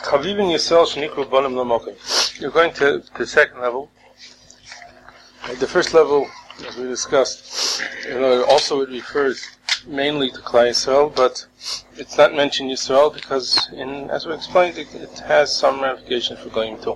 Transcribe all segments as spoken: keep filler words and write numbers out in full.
Chavivin Yisrael shenikru bonim lamokim. You're going to the second level. The first level, as we discussed, you know, also it refers mainly to Klal Yisrael, but it's not mentioned Yisrael because, in, as we explained, it, it has some ramifications for Goyim too.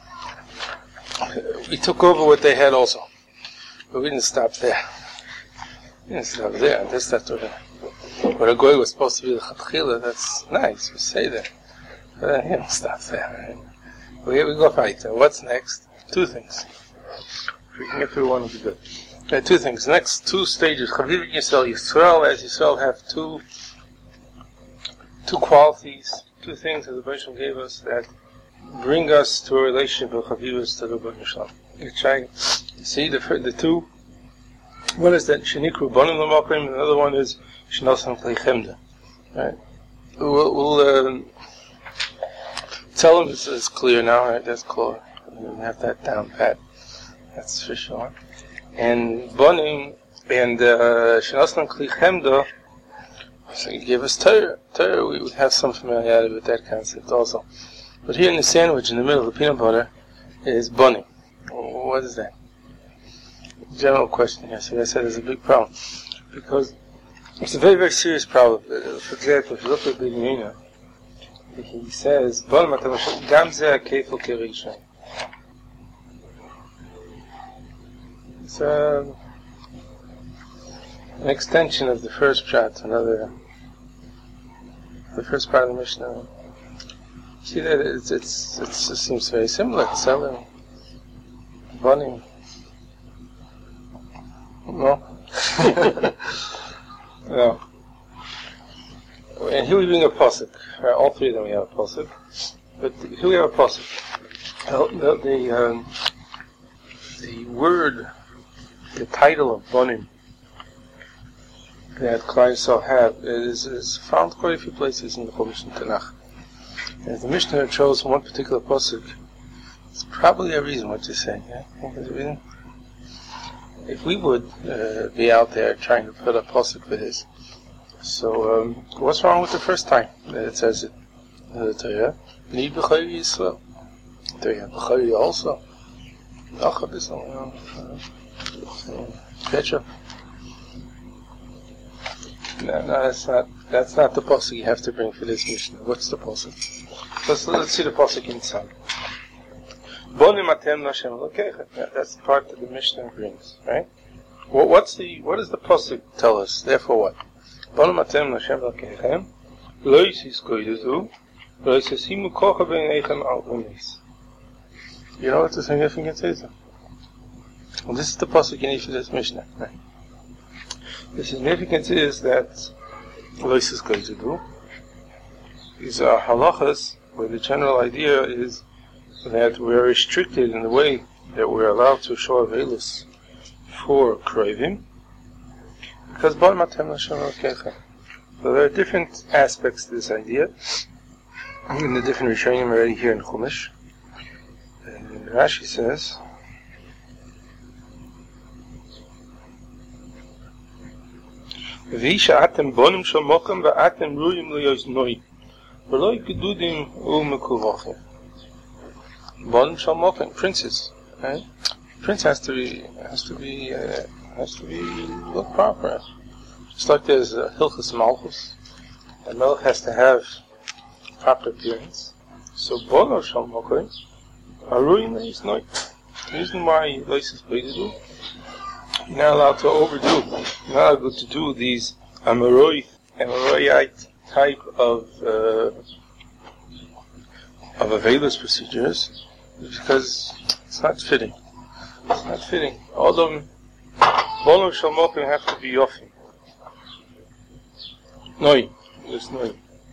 We took over what they had also, but we didn't stop there. We didn't stop there. That's not what a Goy was supposed to be the Chatchila. That's nice. We say that. But uh, he didn't stop there. Right? We, we go weiter. What's next? Two things. If we can get through one, it'll be good. Uh, two things. Next two stages. Chavivin Yisrael. Yisrael, as Yisrael, have two two qualities, two things that the Bereshit gave us that bring us to a relationship of Chavivus to the Rebbeinu Shalom. You try. See the the two. One is that Shenikru Bonim L'Mokim, and the other one is Shenosan Klei Chemda. Right? We'll, we'll um, tell them it's, it's clear now, right? That's clear. We have that down pat. That's for sure. And Bonim and Shenosan Klei Chemda, so you give us Torah. Torah, we would have some familiarity with that concept also. But here in the sandwich, in the middle of the peanut butter, is Bonim. What is that? General question here. So I said there's a big problem. Because it's a very, very serious problem. For example, if you look at Binyamin, he says, Bonim atam gam zeh kefil kerisha. It's uh, an extension of the first pshat, another, the first part of the Mishnah. See that it's, it's, it's, it seems very similar. Selling, Bonim. No? No. And here we bring a pasuk. Right, all three of them we have a pasuk. But here we have a pasuk. The, the, um, the word, the title of Bonim that Klal Yisrael have is, is found quite a few places in the Chumash and Tanakh. And if the Mishnah chose one particular pasuk, it's probably a reason what you're saying. Yeah? I think there's a reason. If we would uh, be out there trying to put a pasuk for this, so um, what's wrong with the first time that it says it? The Torah, B'nei B'chari Yisrael. Torah B'chari also. Achab is Petra. No, no, that's not. That's not the pasuk you have to bring for this Mishnah. What's the pasuk? Let's let's see the pasuk inside. Bonim atem Hashem Elokeichem. That's the part that the Mishnah brings, right? Well, what's the what does the pasuk tell us? Therefore, what? Bonim atem Hashem Elokeichem lo yisiskoidu lo yisesimu kocha b'neichem al umis. You know what the significance is? Well, this is the pasuk you need for this Mishnah, right? The significance is that lo yisiskoidu. These are halachas where the general idea is that we're restricted in the way that we're allowed to show avelus for Krovim, because Bonim atem Hashem Elokeichem. So there are different aspects to this idea, in the different Rishonim already here in Chumash. Uh, Rashi says, V'isha atem bonim shel mokem v'atem ruyim liyoznoi v'lo yikedudim u'mekuvachim. Bonim shel mokem, princes, right? Prince has to be has to be uh, has to be look proper. Just like there's a Hilchas Malchus, a Melech has to have proper appearance. So Bonim shel mokem, aruyim liyoznoi. The reason why Loises Beidu, you're not allowed to overdo, you're not allowed to do these Amaroi, Amaroite type of uh, of Avelus procedures, because it's not fitting. It's not fitting. All of them, Bonim shel mokem have to be Yofim. Noi, there's Noi.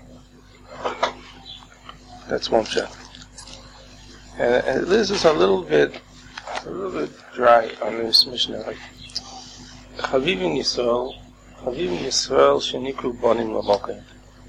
That's one shot. And, and this is a little bit, a little bit dry on this Mishnah. Like, Chavivin Yisrael, Chavivin Yisrael shenikru bonim lamokim.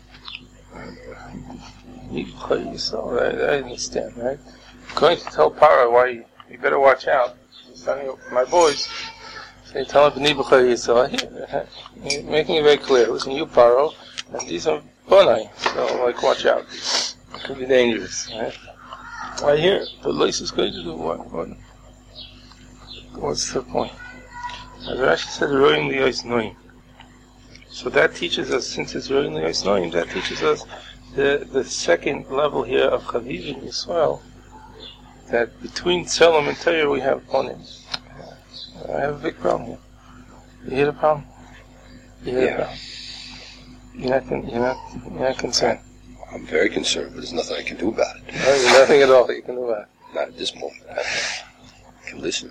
Yisrael, I, I understand, right? I'm going to tell Paro why you, you better watch out. He's telling my boys, so you tell him B'nei B'chari Yisrael. You're making it very clear. Listen, you Paro, and these are Bonai, so like watch out. could be dangerous, right? Right here, the lace is going to do what? what? What's the point? As Rashi said, Roim Liyos Noim. So that teaches us, since it's Roim Liyos Noim, that teaches us the the second level here of Chaviv in Yisrael, that between Tzelem and Torah we have Onim. I have a big problem here. You hear the problem? You hear Yeah. the problem? You're not, con- you're not, you're not concerned. I'm very concerned, but there's nothing I can do about it. No, there's nothing at all that you can do about it. Not at this moment. I can listen.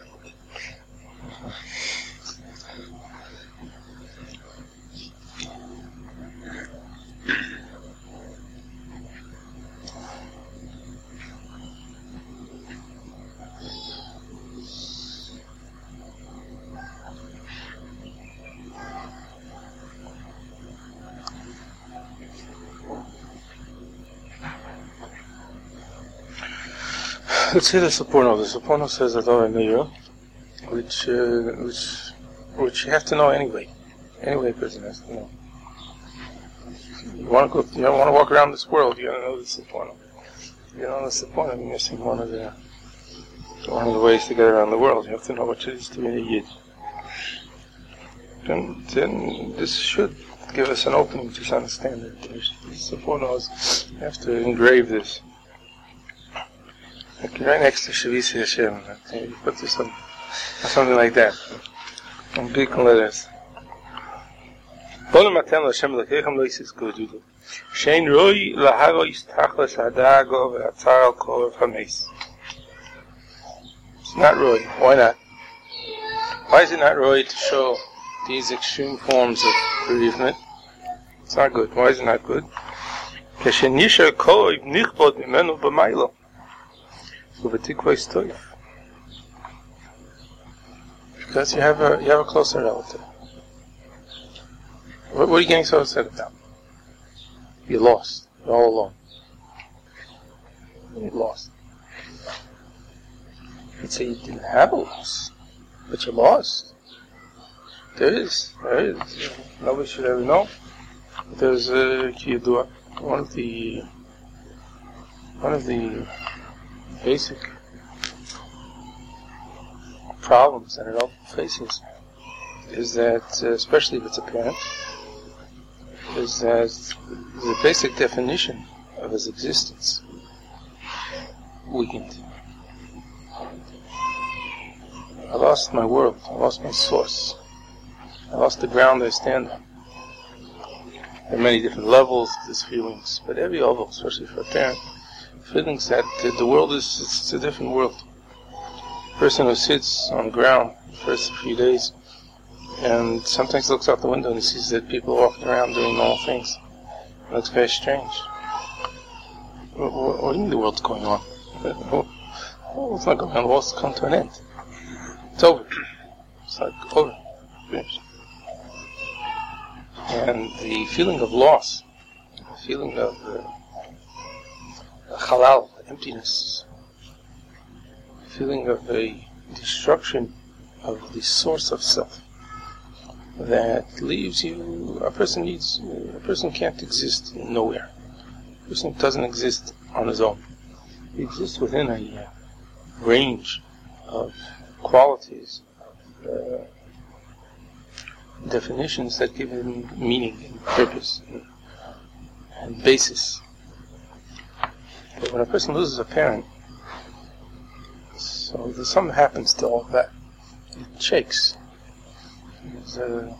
Let's see the Saporno. The Saporno says that Torah Meir, which, uh, which, which you have to know anyway. Anyway, a person has to know. You want to go, you don't want to walk around this world, you gotta know the Saporno. If you don't know the Saporno, you're missing one of the, one of the ways to get around the world. You have to know what it is to be a Yid. Then, then this should give us an opening to just understand it. The Saporno is, you have to engrave this. Okay, right next to Shavisi Hashem, you put this on, something like that, in big letters. Bonum atem Hashem lekechem lo yisis gojudu. Shein roi laharo yistachlas hadago ve'atzar al korev hameis. It's not roi. Why not? Why is it not roi to show these extreme forms of bereavement? It's not good. Why is it not good? Keshen yisher korev nichbod mimenu b'maylo. Because you have a you have a closer relative. What, what are you getting so upset about? You're lost. You're all alone. You're lost. You'd say you didn't have a loss, but you're lost. There is. There is. Nobody should ever know. There's a Kiyadua. One of the one of the basic problems that an adult faces is that, uh, especially if it's a parent, is that the basic definition of his existence weakened. I lost my world. I lost my source. I lost the ground I stand on. There are many different levels to these feelings, but every level, especially for a parent, feelings that uh, the world is it's a different world. A person who sits on the ground the first few days and sometimes looks out the window and sees that people are walking around doing normal things. It looks very strange. What, what, what do you mean the world's going on? Oh, it's not going on. The world's come to an end. It's over. It's like over. Finished. And the feeling of loss, the feeling of uh, halal, emptiness, feeling of a destruction of the source of self that leaves you, a person needs, a person can't exist nowhere. A person doesn't exist on his own. He exists within a uh, range of qualities, of uh, definitions that give him meaning and purpose and, and basis. But when a person loses a parent, so there's something happens to all of that. It shakes. Uh,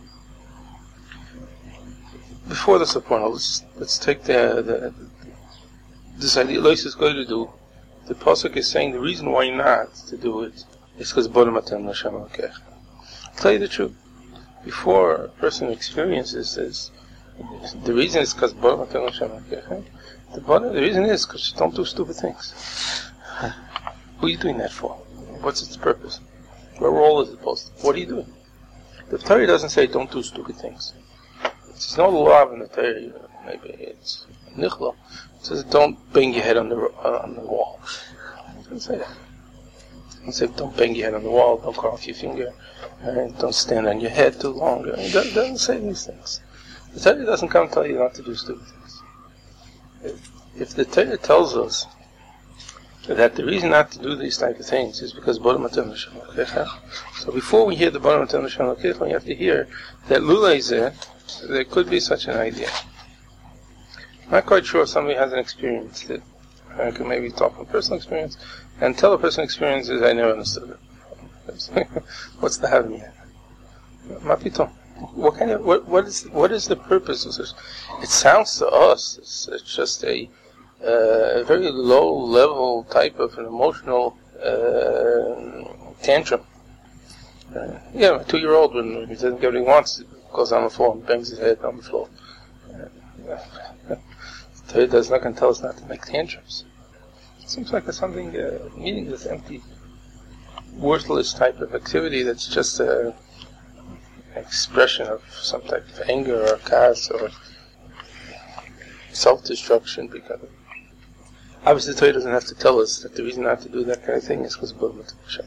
before the Saporno, let's, let's take the, the this idea Lois is going to do. The Pasuk is saying the reason why not to do it is because Bonum atem Hashem lekechem. I'll tell you the truth. Before a person experiences this, the reason is because Bonum atem Hashem lekechem. The, the reason is because you don't do stupid things. Who are you doing that for? What's its purpose? What role is it supposed to? What are you doing? The Torah doesn't say don't do stupid things. It's not a law in the Torah. Maybe it's nichla. It says don't bang your head on the uh, on the wall. It doesn't say that. It doesn't say don't bang your head on the wall. Don't cut off your finger. And don't stand on your head too long. It doesn't say these things. The Torah doesn't come and tell you not to do stupid things. It, if the Torah tells us that the reason not to do these type of things is because so before we hear the we have to hear that Lulaizeh, there could be such an idea. I'm not quite sure if somebody hasn't experienced it. I could maybe talk from personal experience and tell a personal experience is I never understood it. What's the having here? Mapito. What kind of what what is what is the purpose of this? It sounds to us it's, it's just a uh, a very low level type of an emotional uh, tantrum. Uh, yeah, a two year old when he doesn't get what he wants, goes on the floor and bangs his head on the floor. Uh, Torah does not going to tell us not to make tantrums. It seems like there's something uh, meaningless, empty, worthless type of activity that's just a expression of some type of anger or chaos or self-destruction. Because obviously the Torah doesn't have to tell us that the reason not to do that kind of thing is because of B'l'mat Hashem.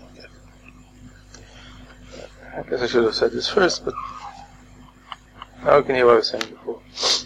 I guess I should have said this first, but now we can hear what I was saying before.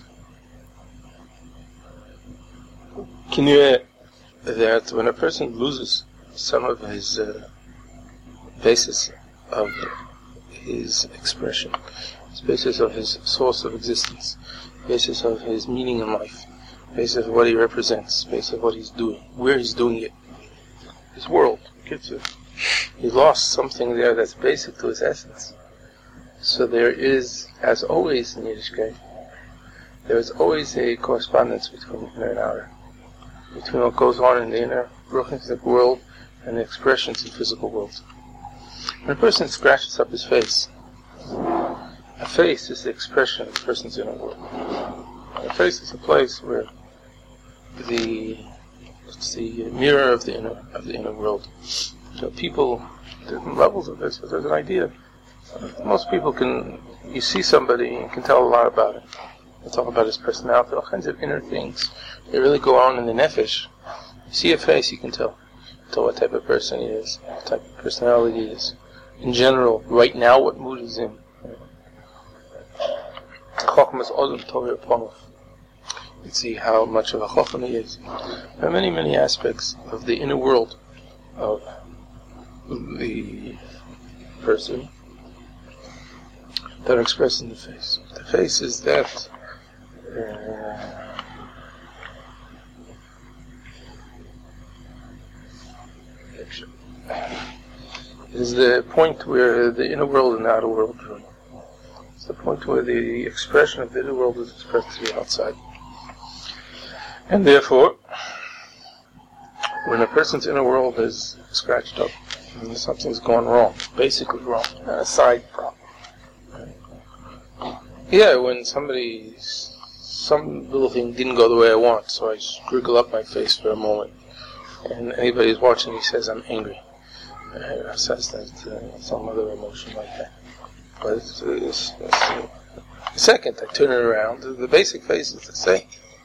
Can you hear that when a person loses some of his uh, basis of his expression, his basis of his source of existence, basis of his meaning in life, basis of what he represents, basis of what he's doing, where he's doing it, his world, he lost something there that's basic to his essence. So there is, as always in Yiddishkeit, there is always a correspondence between inner and outer, between what goes on in the inner, ruchnistic world, and the expressions in physical world. When a person scratches up his face, a face is the expression of the person's inner world. A face is a place where the it's the mirror of the inner of the inner world. So people, different levels of this, but there's an idea. Most people can, you see somebody and can tell a lot about it. They talk about his personality, all kinds of inner things. They really go on in the nefesh. You see a face, you can tell. Tell what type of person he is, what type of personality he is. In general, right now, what mood he's in. Chacham is Odom Torah Ponov. You can see how much of a Chacham he is. There are many, many aspects of the inner world of the person that are expressed in the face. The face is that uh, it is the point where the inner world and the outer world join. It's the point where the expression of the inner world is expressed to the outside. And therefore, when a person's inner world is scratched up, and something's gone wrong, basically wrong, a side problem. Yeah, when somebody, some little thing didn't go the way I want, so I scriggle up my face for a moment, and anybody who's watching me says I'm angry. Uh, says that uh, some other emotion like that. But it's, it's, it's, uh, second, I turn it around, the basic face is the same.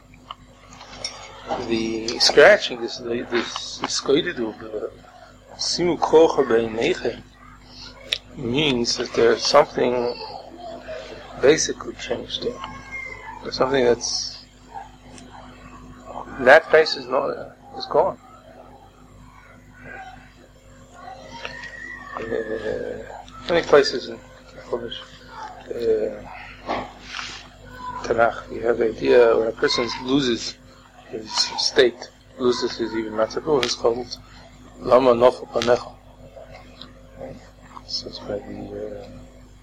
The scratching, this this skoididu, the simu kocha beinechem, means that there's something basically changed there. There's something that's that face is not uh, is gone. Uh, many places in Chumash, uh, Tanakh, you have the idea when a person loses his state, loses his even matzavu, it's called Lama Nofel Panecha. This is by the uh,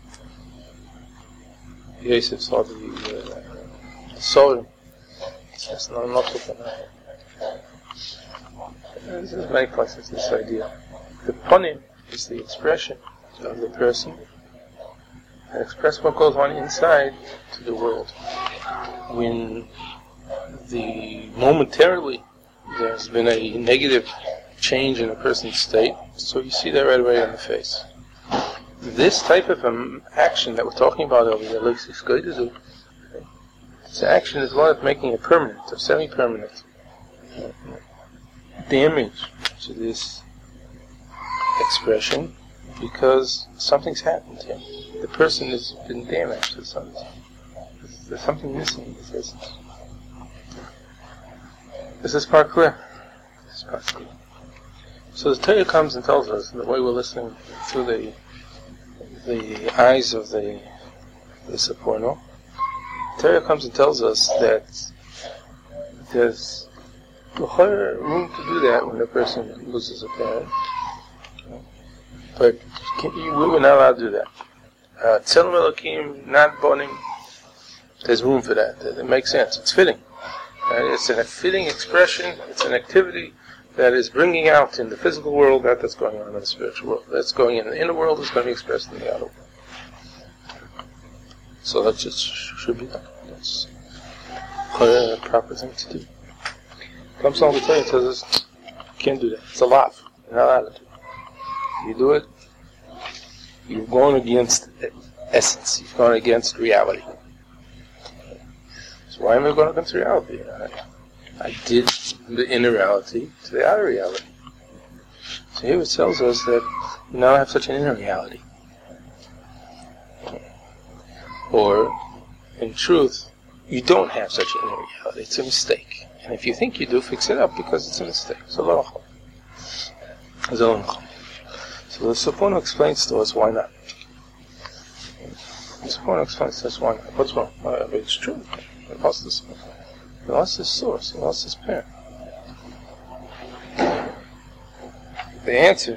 Yosef saw the uh, Sorim. It's not Nofel Panecha. This is many places, this idea. The Panim is the expression of the person and express what goes on inside to the world. When the momentarily there's been a negative change in a person's state, so you see that right away on the face. This type of um, action that we're talking about over there, this action is one of making it permanent or semi-permanent damage to this expression because something's happened here. The person has been damaged or something. There's something missing in this essence. Is this part clear? This is part clear. So the Torah comes and tells us, the way we're listening through the the eyes of the the Seforno, the Torah comes and tells us that there's room to do that when a person loses a parent, but can you, we were not allowed to do that. Tzelem Elokim, not boning. There's room for that. It makes sense. It's fitting. Uh, it's a fitting expression. It's an activity that is bringing out in the physical world that that's going on in the spiritual world. That's going in the inner world is going to be expressed in the outer world. So that just should be done. That's a proper thing to do. Comes along the Torah and says this, you can't do that. It's a lav. You're not allowed to do it. You do it, you're going against essence. You're going against reality. So why am I going against reality? I, I did the inner reality to the outer reality. So here it tells us that you now have such an inner reality. Or, in truth, you don't have such an inner reality. It's a mistake. And if you think you do, fix it up because it's a mistake. So So the Seforno explains to us why not. The Seforno explains to us why not. What's wrong? Uh, it's true. He lost his, he lost his source. He lost his parent. The answer: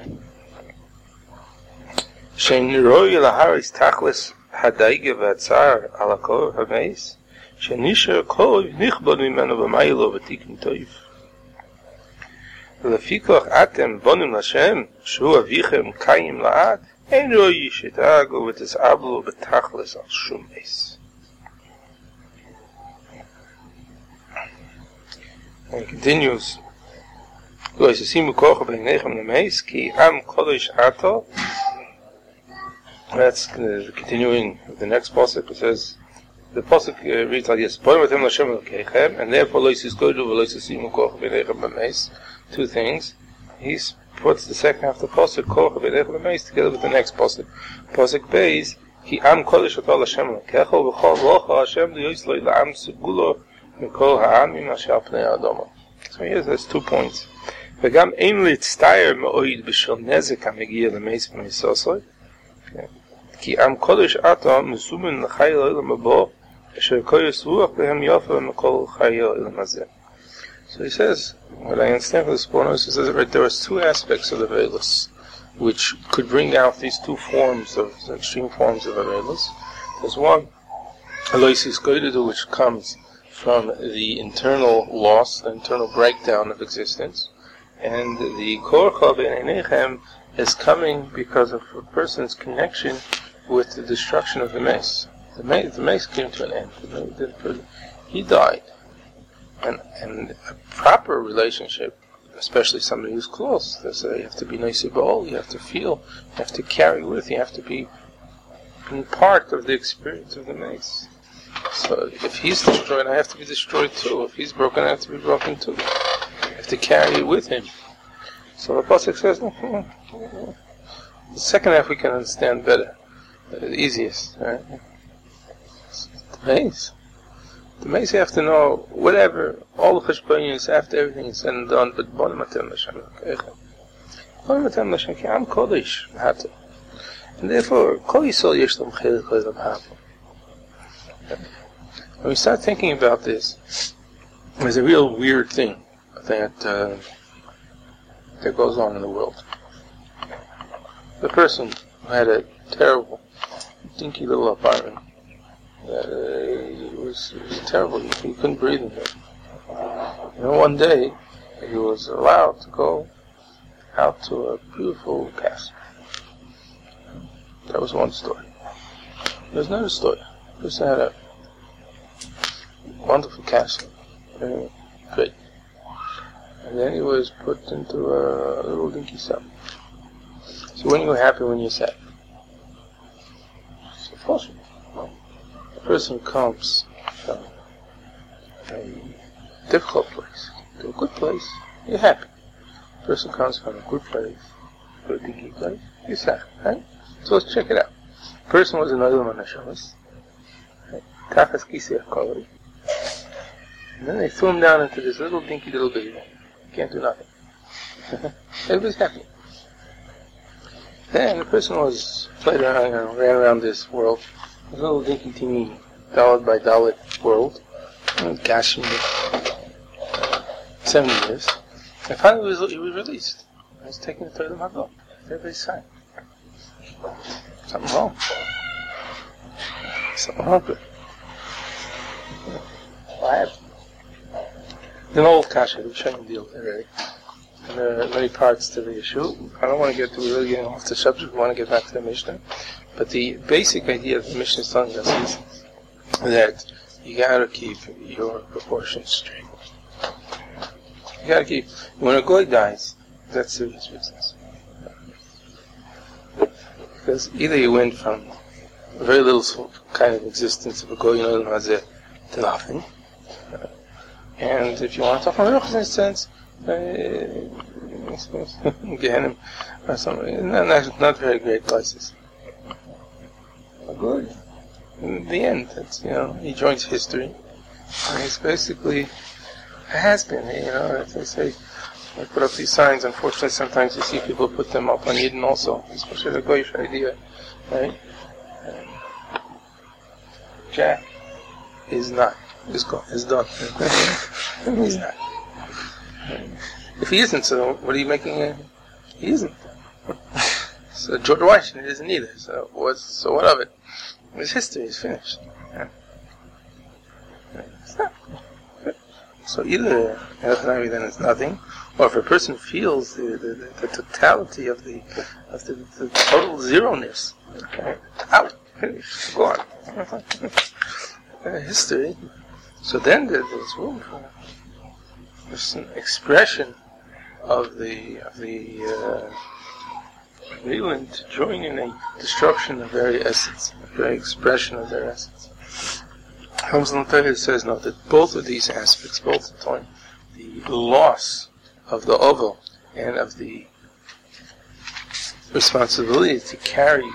Shein niroi laharis tachlis hadayge v'atzar alakor hameis shenisher kol nichbod mimenu v'maylo v'tikin toiv. Lefikoch atem bonim Lashem shu avichem kayim la'ad ein roi shetago v'tisablu b'tachlis al shum eis. And he continues, that's uh, continuing with the next pasuk. It says, the pasuk uh, reads like this, and therefore two things. He puts the second half of the pasuk together with the next pasuk. Pasuk beis, ki am kodesh atal Hashem l'kecho v'chol rocha Hashem liyosloi la'am segulo mikol ha'amim asher pnei adama. So here there's two points. וגם אין להצטער מאוד בשל נזק המגיע למייס ומייסוסוי, כי עם קודש עתה מסומן לחיי העולם הבא, אשר כויס רוח בהם יפה מכל חיי העולם הזה. So he says, what I understand from this point, he says that there are two aspects of the Veilus, which could bring out these two forms of, extreme forms of the Veilus. There's one, Eloisis Goydedu, which comes from the internal loss, the internal breakdown of existence. And the Korcha B'neinechem is coming because of a person's connection with the destruction of the mace. The mace, the mace came to an end. The, the, he died. And, and a proper relationship, especially somebody who's close, there's a, you have to be Neisibol, you have to feel, you have to carry with, you have to be part of the experience of the mace. So if he's destroyed, I have to be destroyed too. If he's broken, I have to be broken too. I have to carry it with him. So the pasuk says, no, no, no. The second half we can understand better, the easiest, right? The mace. The mace you have to know, whatever, all the cheshbonius, after everything is said and done, but bonim atem l'Hashem l'keichem. Bonim atem l'Hashem, ki am kodesh, hata. And therefore, kol yisol yesh lam chelik le'lam hapa. When we start thinking about this, there's a real weird thing that uh, that goes on in the world. The person who had a terrible, dinky little apartment, uh, it, was, it was terrible. He, he couldn't breathe in it. You know, one day he was allowed to go out to a beautiful castle. That was one story. There's another story. The person had a wonderful castle. Very great. And then he was put into a little dinky cell. So when you were happy, when you're sad? It's impossible. A person comes from a difficult place to a good place, you're happy. A person comes from a good place to a dinky place, you're sad, right? So let's check it out. A person was an Olam HaNeshamas, Tachas Kisei HaKolei, And then they threw him down into this little dinky little baby. Can't do nothing. Everybody's happy. Then the person was played around, you know, ran around this world, this little dinky teeny dollar by dollar world, and gosh, uh, seventy years. And finally, he was, he was released. He was taken to Toilet Magol. Everybody's fine. Something wrong. Something wrong with it. What happened? An old kasha, we've shown the deal already. And there are many parts to the issue. I don't want to get to really getting off the subject. We want to get back to the Mishnah. But the basic idea of the Mishnah is telling us is that you got to keep your proportions straight. You got to keep. When a goy dies, that's serious business. Because either you went from a very little kind of existence of a goy to nothing. And if you want to talk on a sense, uh, Gehenim or something, not, not, not very great places. But good. In the end, it's, you know, he joins history. And he's basically a has-been, you know, as they say. I put up these signs. Unfortunately, sometimes you see people put them up on Yidden also, especially the Goyish idea, right? Um, Jack is not. Is gone. Is done. He's not. If he isn't, so what are you making? A, he isn't. So George Washington isn't either. So what's so what of it? His history is finished. Yeah. It's not. So either Elchanavi then is nothing, or if a person feels the, the, the, the totality of the of the, the total zero-ness, okay, out, finish, go on. uh, history. So then there, there's room for there's an expression of the of the uh, Leland to join in a destruction of very essence, a very expression of their essence. Hamzal Torah says no, that both of these aspects, both the time, the loss of the oval and of the responsibility to carry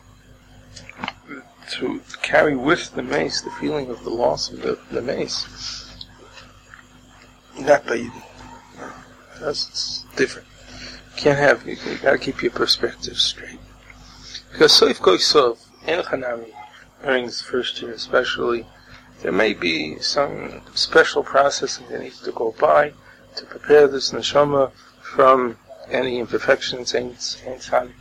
to carry with the mace the feeling of the loss of the, the mace. Not by you. That's different. You can't have, you, you gotta keep your perspective straight. Because Soif Koisov, in Chanami, during this first year especially, there may be some special processing that needs to go by to prepare this neshama from any imperfections, ain't tzad.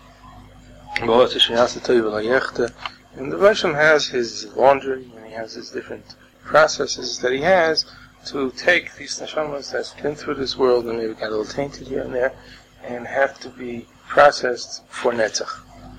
And the Rasham has his laundry, and he has his different processes that he has to take these neshamas that's been through this world and maybe got a little tainted here and there, and have to be processed for netzach.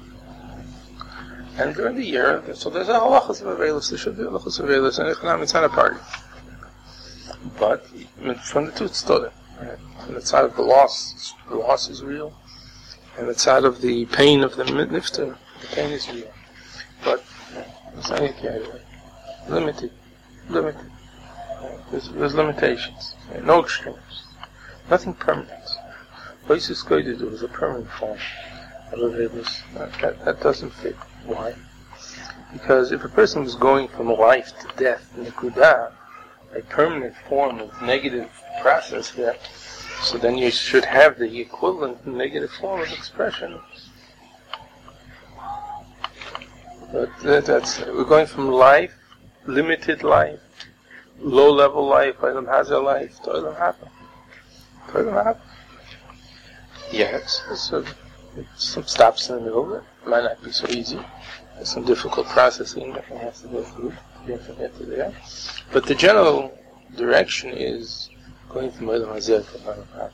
And during the year, so there's a halachas of aveilus, there should be halachas of aveilus, and Echanam, it's not a party. But from the two tztodim, right? From the side of the loss, the loss is real, and the side of the pain of the nifter, the pain is real. But it's not yet limited, limited. There's, there's limitations, no extremes, nothing permanent. What he's going to do is a permanent form of aveilus. That, that, that doesn't fit. Why? Because if a person is going from life to death, nekudah, a permanent form of negative process there, so then you should have the equivalent negative form of expression. But that, that's, we're going from life, limited life, low-level life, Olam Hazeh life, to Olam Haba. To Olam Haba. Yes, so some stops in the middle. It might not be so easy. There's some difficult processing that one has to go through to get from here to there. But the general direction is going from Olam Hazeh to Olam Haba.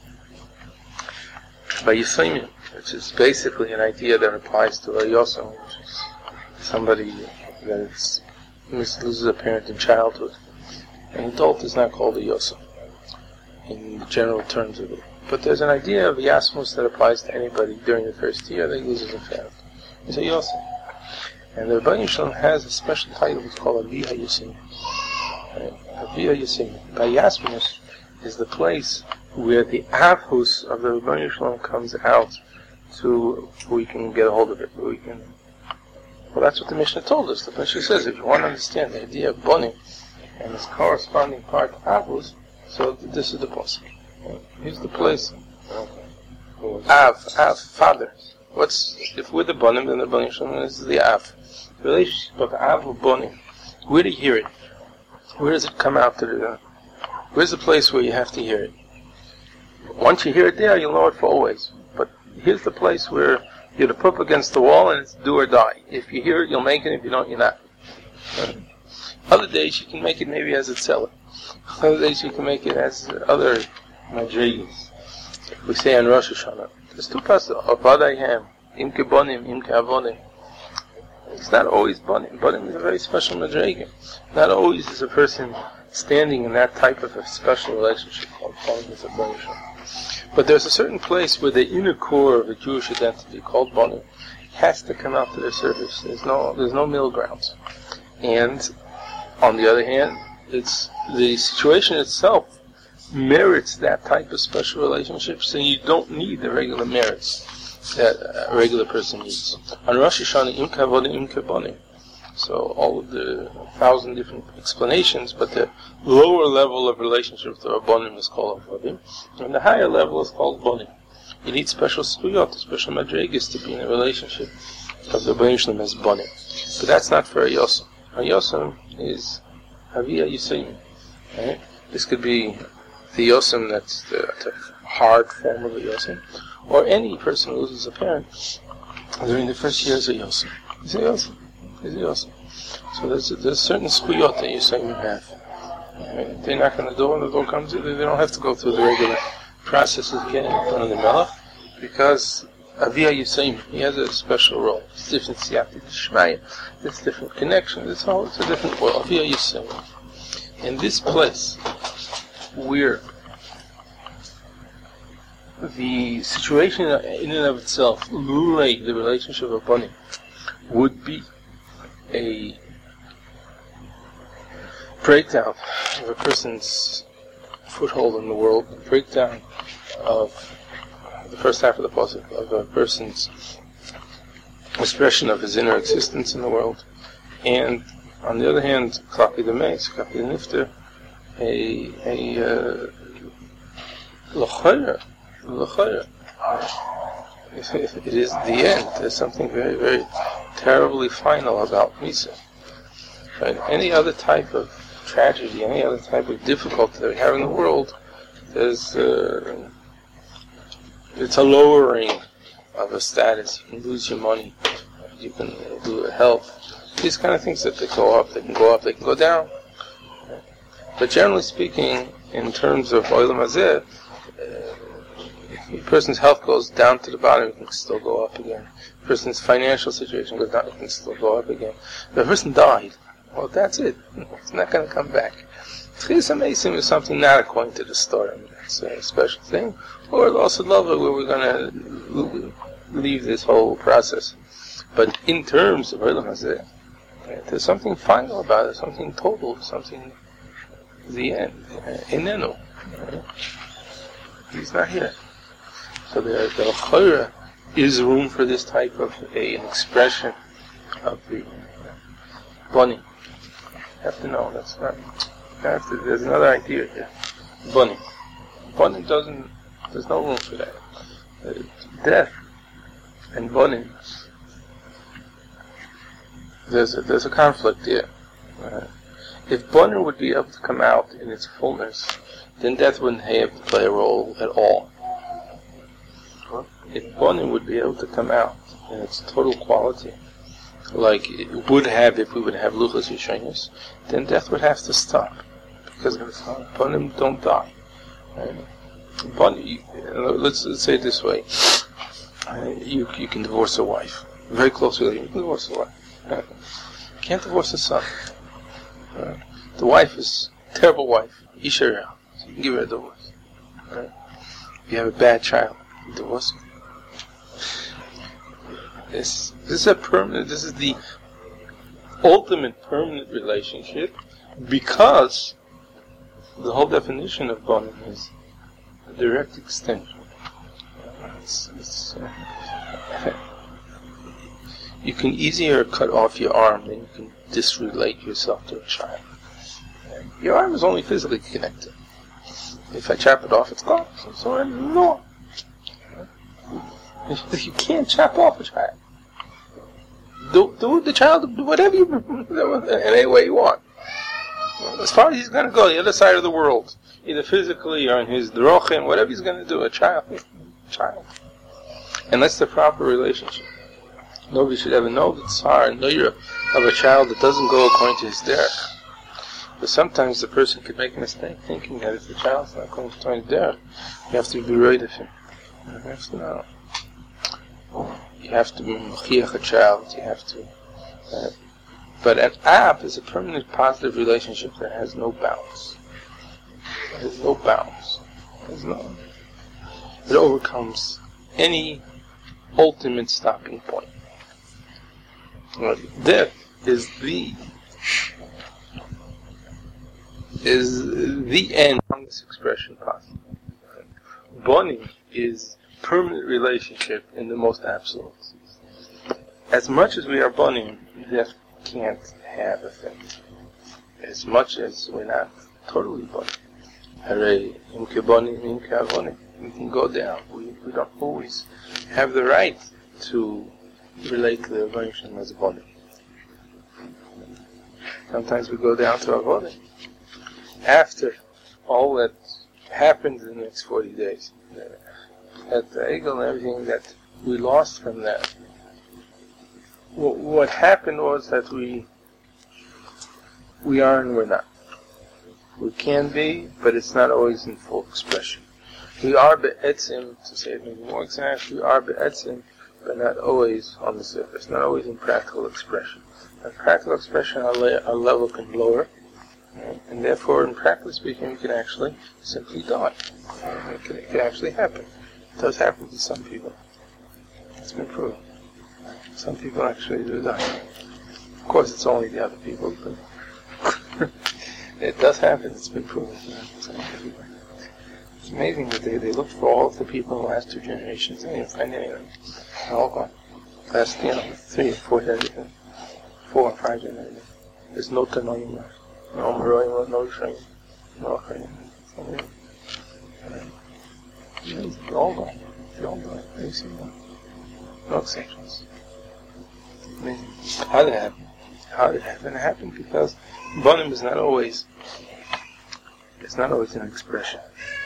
By Yisayim, which is basically an idea that applies to a Yosem, which is somebody that is, loses a parent in childhood. An adult is not called a Yosem in the general terms of it. But there's an idea of Yasmus that applies to anybody during the first year that loses a family. It's a Yosem. And the Rebbeinu Shalom has a special title, it's called Avi HaYosim. Avi HaYosim. By Yasmus is the place where the Avhus of the Rebbeinu Shalom comes out to, we can get a hold of it, we can. Well, that's what the Mishnah told us. The Mishnah says, if you want to understand the idea of Bonim, and its corresponding part Avos, so this is the pasuk. Here's the place. Av, Av, father. What's if we're the Bonim, then the Bonim Shalom is the Av. The relationship of Av with Bonim. Where do you hear it? Where does it come out to the? Where's the place where you have to hear it? Once you hear it there, you'll know it for always. But here's the place where you're to put up against the wall and it's do or die. If you hear it, you'll make it. If you don't, you're not. Other days you can make it maybe as a tzela. Other days you can make it as other madrigas. We say on Rosh Hashanah. There's two passages. Avadayhem, Imke Bonim, Imke Avonim. It's not always Bonim. Bonim is a very special madriga. Not always is a person standing in that type of a special relationship called Bonim is a Bonim. But there's a certain place where the inner core of a Jewish identity called Bonim has to come out to the surface. There's no, there's no middle grounds. And on the other hand, it's the situation itself merits that type of special relationship, so you don't need the regular merits that a regular person needs. On Rosh Hashanah, Im Kavodim, Im Kabonim. So all of the thousand different explanations, but the lower level of relationship to Rabbonim is called Avodim, and the higher level is called Bonim. You need special spuyot, special madrigas to be in a relationship of the Rabbonim Shalom as Bonim. But that's not for a Yosem. A Yosem is Havia Yisayim. Right? This could be the Yosem that's the, the hard form of a Yosem, or any person who loses a parent during the first years of Yosem. It's a Yosem. It's a Yosem. So there's a, there's certain spuyot that Yisayim have. Right? They knock on the door and the door comes in. They don't have to go through the regular process of getting in front of the Melech, because Avia Yisayim, he has a special role. It's different siyata d'shmaya. It's different connection. It's all, it's a different world. Avia Yisayim. In this place, where the situation in and of itself, lulei, the relationship of Bonim, would be a breakdown of a person's foothold in the world, a breakdown of the first half of the pasuk, of a person's expression of his inner existence in the world, and on the other hand, klapi the meis, klapi the nifter, a a l'chayra, l'chayra. It is the end. There's something very, very terribly final about Misa. Right? Any other type of tragedy, any other type of difficulty that we have in the world, there's uh, it's a lowering of a status. You can lose your money, you can lose health. These kind of things that they go up, they can go up, they can go down. But generally speaking, in terms of Olam Hazeh, if a person's health goes down to the bottom, it can still go up again. If a person's financial situation goes down, it can still go up again. If a person died, well, that's it. It's not going to come back. Tchilas HaMeisim is something not according to the story. I mean, that's a special thing. Or also love it, where we're going to leave this whole process. But in terms of Olam Hazeh, right, there's something final about it, something total, something the end. Inenu. Right? He's not here. So the the Chayra is room for this type of a, an expression of the Boni. You have to know that's not. You have to, there's another idea here. Boni. Boni doesn't. There's no room for that. Uh, death and Boni. There's a, there's a conflict here. Uh, if Boni would be able to come out in its fullness, then death wouldn't have to play a role at all. If Boni would be able to come out in its total quality, like it would have if we would have Luchas Yishaynis, then death would have to stop. Because Bonim don't die. Right? Boni, let's, let's say it this way. You, you can divorce a wife. Very close relationship, you can divorce a wife. Right? You can't divorce a son. Right? The wife is a terrible wife. Isha, so you can give her a divorce. Right? If you have a bad child, you divorce her. This, this is a permanent, this is the ultimate permanent relationship, because the whole definition of Bonim is a direct extension. It's, it's, uh, you can easier cut off your arm than you can disrelate yourself to a child. Your arm is only physically connected. If I chop it off, it's gone. So, so no. You can't chop off a child. Do, do with the child do whatever you, in any way you want. As far as he's going to go, the other side of the world, either physically or in his drochim, whatever he's going to do, a child, a child. And that's the proper relationship. Nobody should ever know the tsar and noira of a child that doesn't go according to his derech. But sometimes the person could make a mistake thinking that if the child's not going to his derech, you have to be rid of him. You have to know. You have to be mechiach a child. You have to. Uh, but an ab is a permanent positive relationship that has no bounds. It has no bounds. There's no. It overcomes any ultimate stopping point. Well, death is the is the end from this expression possible. Bonding is permanent relationship in the most absolute. As much as we are bonding, death can't have effect. As much as we're not totally bonding. Hooray, imke bonding, imke avonim. We can go down. We, we don't always have the right to relate to the Avonim as a bonding. Sometimes we go down to avonim. After all that happened in the next forty days, at the Egel and everything that we lost from that, what happened was that we we are and we're not. We can be, but it's not always in full expression. We are be'etzim, to say it maybe more exactly, we are be'etzim, but not always on the surface, not always in practical expression. In practical expression, our, le- our level can lower, right? And therefore, in practically speaking, we can actually simply die. It can, it can actually happen. It does happen to some people. It's been proven. Some people actually do die. Of course, it's only the other people, but it does happen. It's been proven. It's amazing that they, they looked for all of the people in the last two generations. They didn't find any of them. They're all gone. Last, you know, three or four generations. Four or five generations. There's no Tanoim left. No Meroim, no Rishayim, no Achayim. They're all gone. They're all gone. Every single one. No exceptions. Amazing. How did it happen? How did it happen? It happened because Bonim is not always, it's not always an expression.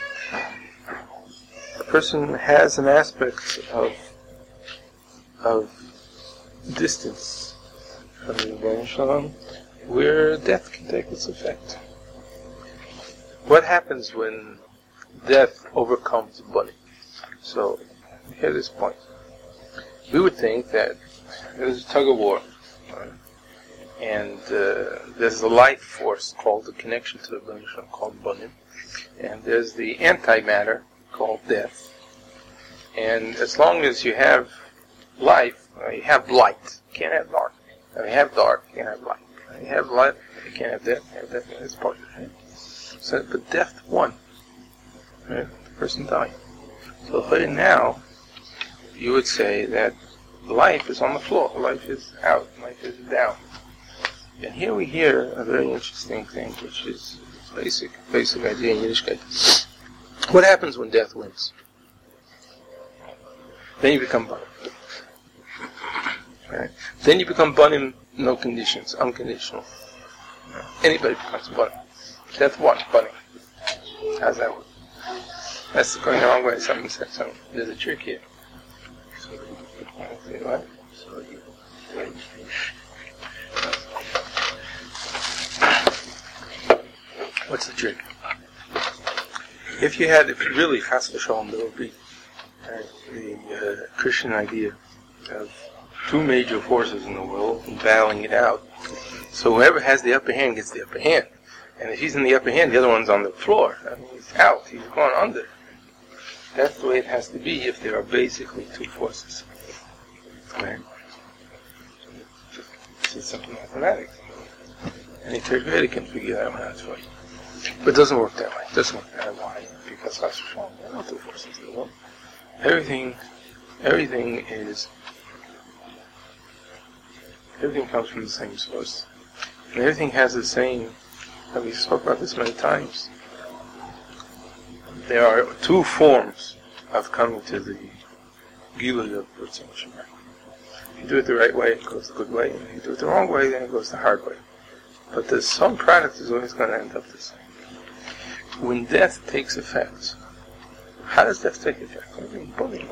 A person has an aspect of of distance from the Rebbeinu Shalom where death can take its effect. What happens when death overcomes Bonim? So, here's this point. We would think that there's a tug of war, right? And uh, there's a life force called the connection to the Rebbeinu Shalom called Bonim, and there's the antimatter called death. And as long as you have life, uh, you have light. You can't have dark. If you have dark, you can't have light. If you have light, you can't have death. You have death, it's part of it. Right? So, but death won. Right? The person died. So right now, you would say that life is on the floor. Life is out. Life is down. And here we hear a very interesting thing, which is basic, basic idea in Yiddishkeit. What happens when death wins? Then you become Bonim. Right? Then you become Bonim, no conditions, unconditional. Anybody becomes Bonim. Death won, Bonim. How's that work? That's going the wrong way. Someone said something. There's a trick here. So, what? What's the trick? If you had, if really, chas v'shalom, there would be uh, the uh, Christian idea of two major forces in the world and battling it out. So whoever has the upper hand gets the upper hand. And if he's in the upper hand, the other one's on the floor. I mean, he's out. He's gone under. That's the way it has to be if there are basically two forces. Right? This is simple mathematics. Any third grader can figure that one out for you. But it doesn't work that way. It doesn't work that way. Why? Because chas v'shalom, there are no two forces in the world. Everything, everything is, everything comes from the same source. And everything has the same and we spoke about this many times, there are two forms of coming to the Gilui of Ratzon Hashem. If you do it the right way, it goes the good way, and if you do it the wrong way, then it goes the hard way. But there's some product is always going to end up the same. When death takes effect, how does death take effect? I mean, bullying,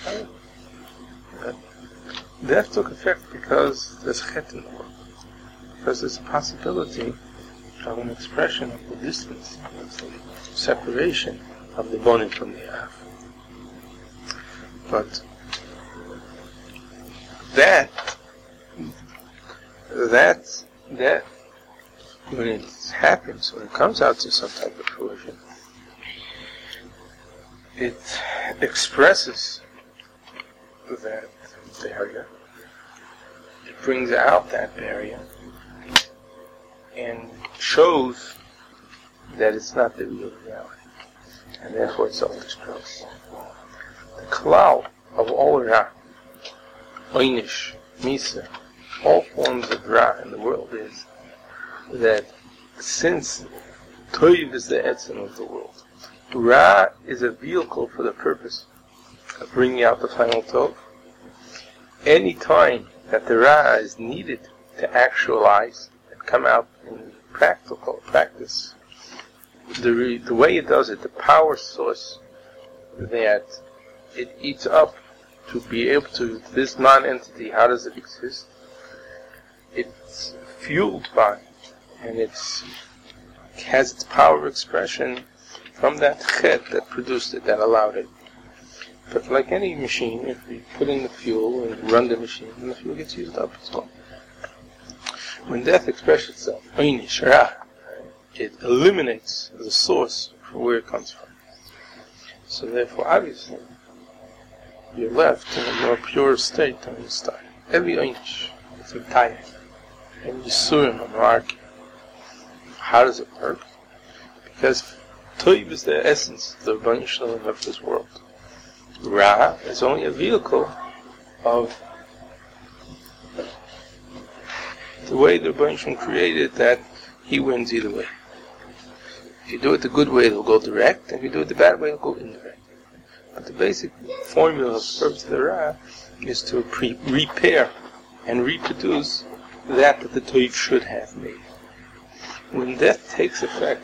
death took effect because there's chet in the world. Because there's a possibility of an expression of the distance, of the separation of the bonim from the av. But that, that, that, when it happens, when it comes out to some type of fruition, it expresses that barrier, it brings out that barrier, and shows that it's not the real reality, and therefore it self-destroys. The klal of all ra, oinish, misa, all forms of ra in the world is that since toiv is the etzem of the world, ra is a vehicle for the purpose of bringing out the final tov. Any time that the ra is needed to actualize and come out in practical practice, the re, the way it does it, the power source that it eats up to be able to, this non-entity, how does it exist? It's fueled by, and it's it has its power of expression from that chet that produced it, that allowed it. But like any machine, if we put in the fuel and run the machine, and the fuel gets used up, it's gone. When death expresses itself, it eliminates the source from where it comes from. So therefore, obviously, you're left in a more pure state than you start. Every oinish is retired. And Yisurim and Mark. How does it work? Because Toiv is the essence of the Rebbeinu Shalom of this world. Ra is only a vehicle of the way the Rebbeinu Shalom created, that he wins either way. If you do it the good way, it'll go direct, and if you do it the bad way, it'll go indirect. But the basic formula of the purpose of the Ra is to pre- repair and reproduce that that the Toiv should have made. When death takes effect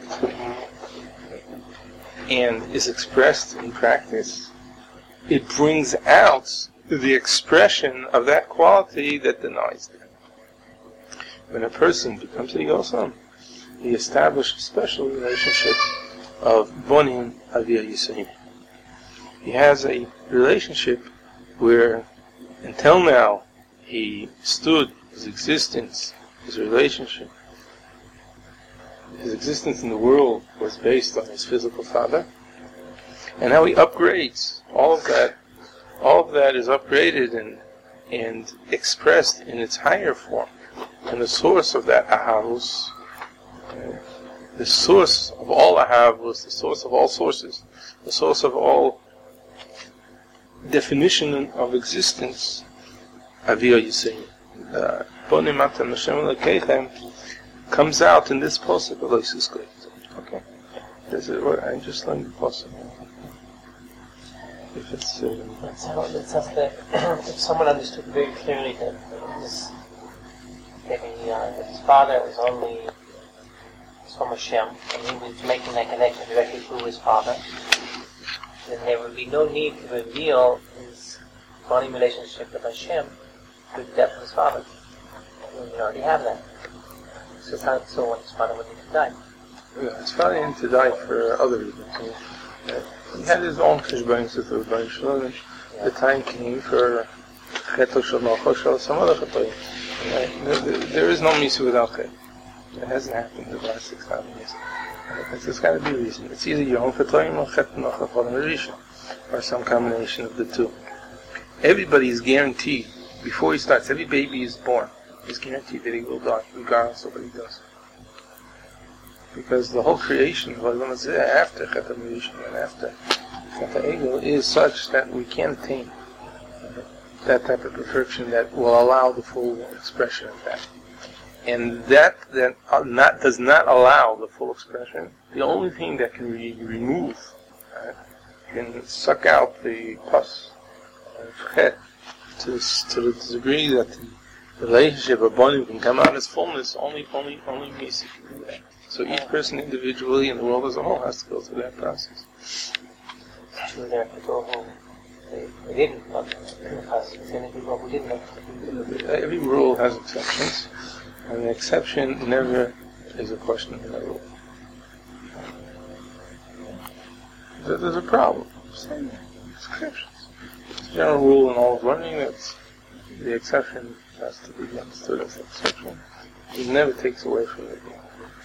and is expressed in practice, it brings out the expression of that quality that denies death. When a person becomes a Yosam, he establishes a special relationship of Bonim Aviyah Yisayim. He has a relationship where, until now, he stood, his existence, his relationship, his existence in the world was based on his physical father, and now he upgrades all of that. All of that is upgraded and and expressed in its higher form, and the source of that ahavus, uh, the source of all ahavus, the source of all sources, the source of all definition of existence, Aviyah Yisayim. Bonim Atam Hashem Elokeichem comes out in this pasuk of Loisus Goyim. Okay, this is what I just learned the pasuk. If it's uh, that's how it says that if someone understood very clearly that his, that he, uh, his father was only from Hashem, and he was making that connection directly through his father, then there would be no need to reveal his bonding relationship with Hashem through the death of his father. We already have that. So it's not so his father would need to die. Yeah, his father needed to die for other reasons. He, uh, he had his own cheshbonos with the Rebbeinu Shalom, and yeah. The time came for Cheto Shel Malcho Shel some other chatoim. There is no misa without chet. It hasn't happened in the last six thousand years. There's got to be a reason. It's either Yom Chatoim or Chet Nocha Cholam Rishon, or some combination of the two. Everybody is guaranteed, before he starts, every baby is born, is guaranteed that he will die, regardless of what he does. Because the whole creation of Olam Hazeh, after Chet Rishon and after Chet Egel, is such that we can't attain that type of perfection that will allow the full expression of that. and that that uh, not does not allow the full expression. The only thing that can be removed, uh, can suck out the pus, uh, chet, to to the degree that the relationship of bonim can come out as fullness. Only only only Misa can do that. So each person individually and the world as a whole has to go through that process. True, there are people who they, they didn't love the past. Many people who didn't love the Every rule has exceptions, and the exception never is a question of the rule. There's a problem. Same exceptions. It's a general rule in all of learning that the exception has to be understood as an exception. It never takes away from the rule.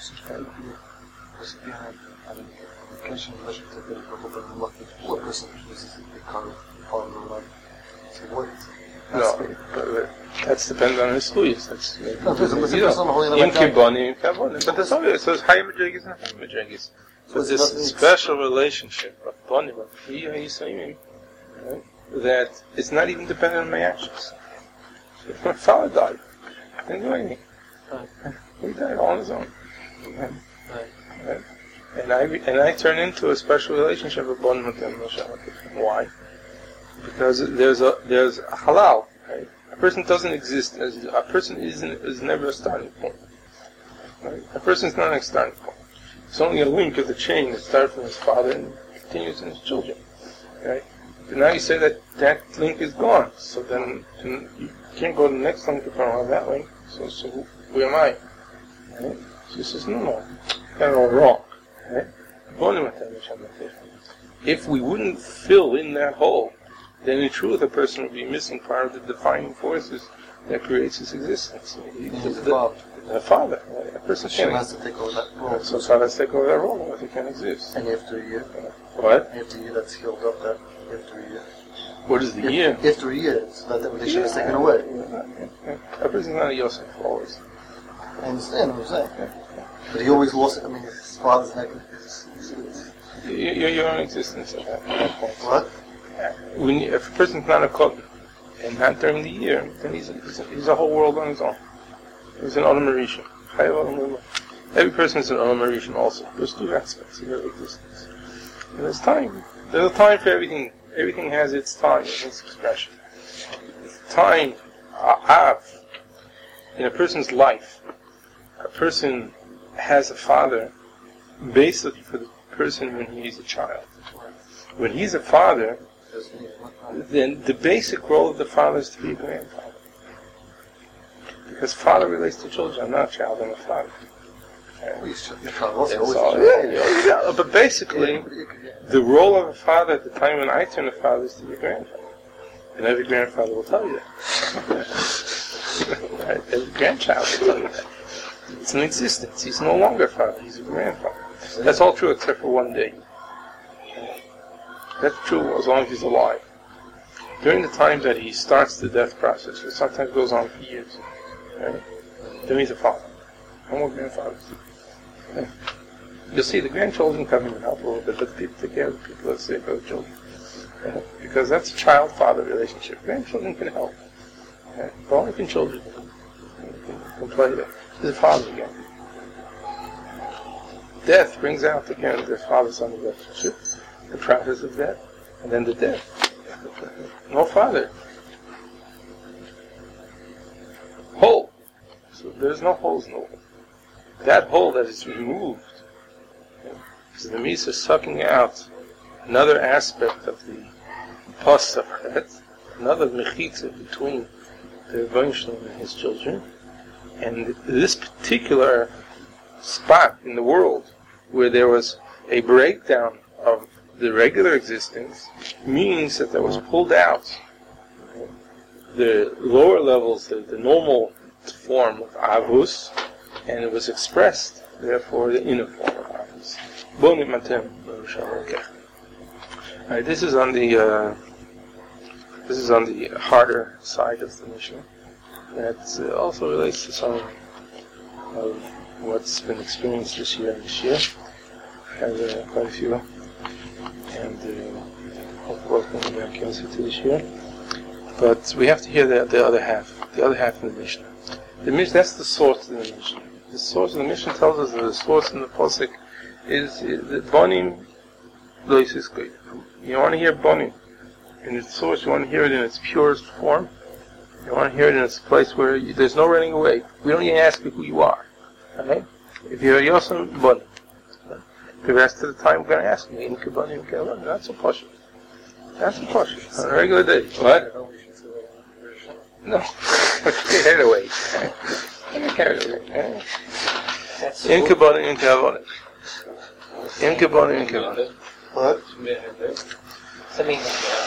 Конечно, даже теперь какой-то легкий person is become part of the life. So what? No, but that's dependent on his suyas. That's No, there's a you person know, holding in the back. kibboni, in kavoni. But there's always so it's high madrigas and high madrigas. So There's this nothing- special relationship of bonim of kriya yisayim, right? That it's not even dependent on my actions. So if my father died, I didn't do anything. He died all on his own. Right? Right? And I and I turn into a special relationship with bonim with him. Why? Because there's a there's a halal. Right? A person doesn't exist as a person isn't is never a starting point. Right? A person is not a starting point. It's only a link of the chain that starts from his father and continues in his children. Right? But now you say that that link is gone. So then, then you can't go to the next link if I don't have that link. So so who, who am I? Right? So he says no no, got it all wrong. Right? If we wouldn't fill in that hole, then in truth a person would be missing part of the defining forces that creates his existence. He, the, the, the, the father. Right? A person Hashem can't has to take over that role. So God has to take over that role, otherwise he can't exist. And after a year, What? after a year that's healed up, that after a year. What is the year? After a year, so that the relation is taken away. A person's not a Yosef always. I understand what I'm saying. But he always lost it. I mean, his father's neck. His, his, his, Your, your own existence at that, at that point. what? When you, if a person's not a kohen, and not during the year, then he's a, he's a, he's a whole world on his own. He's an Olam Rishon. Every person is an Olam Rishon also. There's two aspects of their existence. And there's time. There's a time for everything. Everything has its time and its expression. Time, av, in a person's life, a person has a father basically for the person when he's a child. When he's a father, then the basic role of the father is to be a grandfather. Because father relates to children. I'm not a child, I'm a father. Well, you should- your father also That's always- all. Yeah, yeah, yeah. But basically, the role of a father at the time when I turn a father is to be a grandfather. And every grandfather will tell you that. Right? Every grandchild will tell you that. It's an existence. He's no longer a father, he's a grandfather. That's all true except for one day. That's true as long as he's alive. During the time that he starts the death process, which sometimes goes on for years, right? Then he's a father. No more grandfathers. Yeah. You'll see the grandchildren come in and help a little bit, but the people take care of the people that stay for the children. Yeah. Because that's a child-father relationship. Grandchildren can help. Yeah. But only can children can, can play there. There's a father again. Death brings out again the father-son relationship, the process of death, and then the death. No father. Hole. So there's no holes in the wall. That hole that is removed is the Misa sucking out another aspect of the pus of Chet, another mechitza between the Rebbeinu Shalom and his children, and this particular spot in the world where there was a breakdown of the regular existence means that there was pulled out the lower levels, the, the normal form of avus, and it was expressed, therefore, the inner form of avus. Boni matem, Alright, this is on the uh, this is on the harder side of the Mishnah. That uh, also relates to some of what's been experienced this year and this year. I have uh, quite a few, and uh, hopefully welcome back to this year. But we have to hear the, the other half, the other half of the Mishnah. The Mishnah, that's the source of the Mishnah. The source of the Mishnah tells us that the source in the Pasuk is, is the Bonim Loisis Goy. You want to hear Bonim in its source, you want to hear it in its purest form. You want to hear it in its place where you, there's no running away. We don't even ask you who you are. Okay? If you're Yosem, Bonim. The rest of the time we're going to ask you, in Kibonim, Kibonim. That's a posh. That's a posh. On a regular day. What? No. Get it away. Get carried away. In Kibonim, in Kibonim. In Kibonim, in Kibonim. What? So I mean,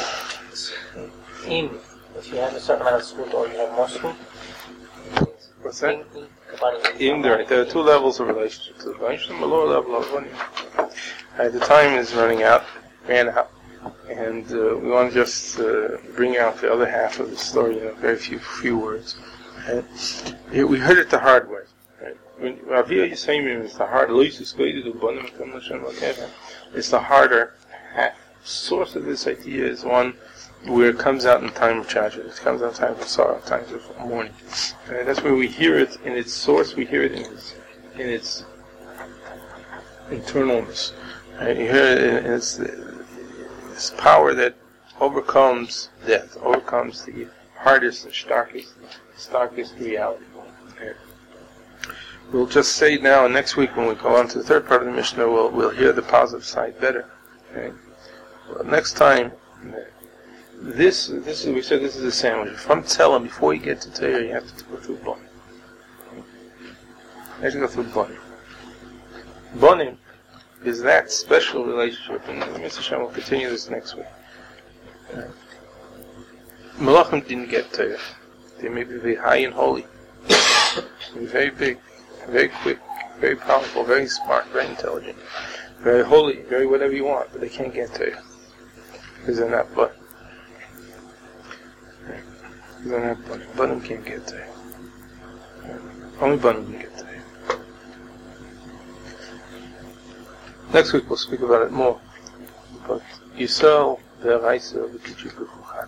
in, if you have a certain amount of school or you have more school. What's that? In there, there are two levels of relationship to the Baruch, a lower level of one. Right, the time is running out, ran out, and uh, we want to just uh, bring out the other half of the story in a very few few words. Right? It, we heard it the hard way. Right? When Aviyah Yisayim is the hard, it's the harder half. Source of this idea is one where it comes out in time of tragedy, it comes out in times of sorrow, times of mourning. And that's where we hear it in its source, we hear it in its, in its internalness. And you hear it in its, this power that overcomes death, overcomes the hardest and starkest, starkest reality. Okay. We'll just say now, and next week when we go on to the third part of the Mishnah, we'll, we'll hear the positive side better. Okay. Well, next time, this, this is, we said this is a sandwich. From Tzelem, before you get to Torah, you have to go through Bonim. You have to go through Bonim. Bonim is that special relationship, and Mister Shem will continue this next week. Uh, Malachim didn't get Torah. They may be very high and holy. They're very big, very quick, very powerful, very smart, very intelligent, very holy, very whatever you want, but they can't get Torah. Because they're not Bonim. Because they're not Bonim. Bonim can't get Torah. Only Bonim can get Torah. Next week we'll speak about it more. But Yisrael ve'araisa v'kichu b'chuchad.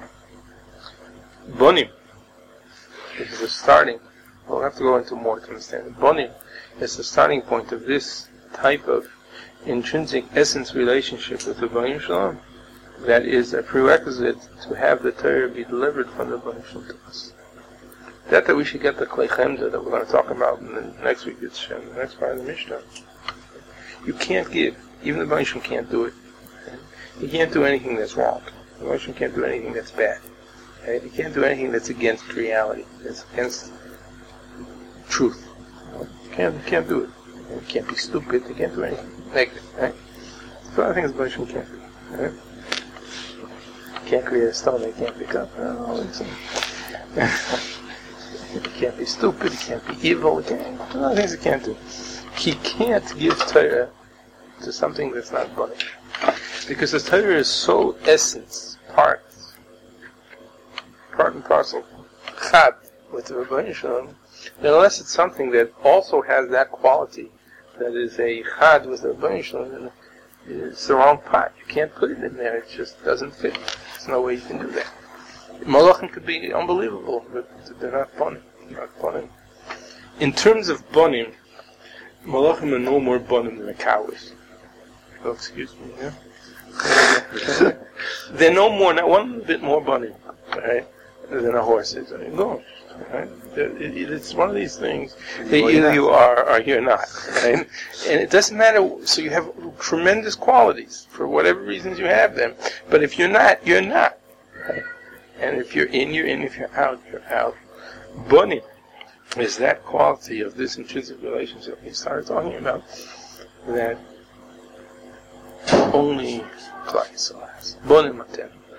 Bonim is the starting. We'll have to go into more to understand it. Bonim is the starting point of this type of intrinsic essence relationship with the Baruch Shalom. That is a prerequisite to have the Torah be delivered from the Baruch Shalom to us. That that we should get the Klei Chemda that we're going to talk about in the next week, it's in the next part of the Mishnah. You can't give. Even the Baruch Shalom can't do it. He can't do anything that's wrong. The Baruch Shalom can't do anything that's bad. He can't do anything that's against reality. That's against truth. He can't, he can't do it. He can't be stupid. He can't do anything negative. Right? So I think the Baruch Shalom can't do it. Right? Can't create a stone they can't pick up. No, listen. He can't be stupid. He can't be evil. He can't. A lot of things he can't do. He can't give Torah to something that's not Bonim. Because the Torah is so essence, part, part and parcel, chad, with the Rebbeinu Shalom, that unless it's something that also has that quality, that is a chad with the Rebbeinu Shalom, then it's the wrong pot. You can't put it in there. It just doesn't fit. There's no way you can do that. Malachim could be unbelievable, but they're not Bonim. Not Bonim. In terms of Bonim, Malachim are no more Bonim than a cow is. Oh, excuse me, yeah? They're no more, not one bit more Bonim, right, than a horse is. I mean, go. Right? It's one of these things that either you are or you're not, right? And it doesn't matter. So you have tremendous qualities for whatever reasons you have them. But if you're not, you're not. Right? And if you're in, you're in. If you're out, you're out. Bonim is that quality of this intrinsic relationship we started talking about that only Klal Yisrael has. Bonim atem.